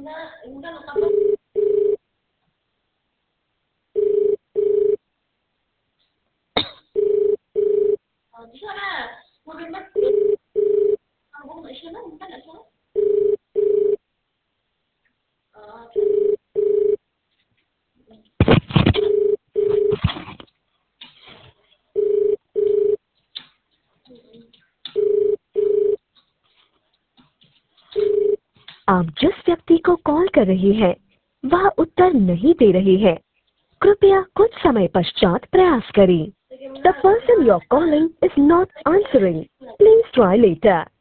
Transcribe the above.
आप जिस व्यक्ति को कॉल कर रही हैं, वह उत्तर नहीं दे रही है। कृपया कुछ समय पश्चात प्रयास करें। The person you're calling is not answering. Please try later.